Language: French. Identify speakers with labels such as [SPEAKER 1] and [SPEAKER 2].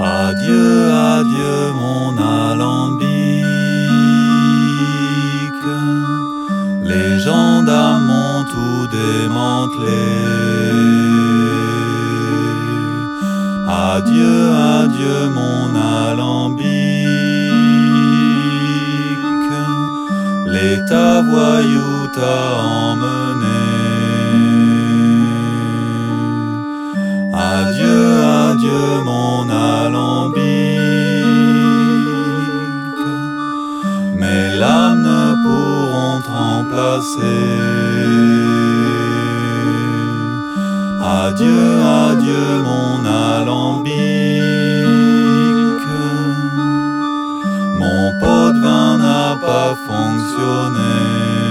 [SPEAKER 1] Adieu, adieu mon alambic, les gendarmes m'ont tout démantelé. Adieu, adieu mon alambic, l'État voyou t'a emmené. Adieu, adieu mon alambic, mes larmes ne pourront te remplacer. Adieu, adieu mon alambic, mon pot de vin n'a pas fonctionné.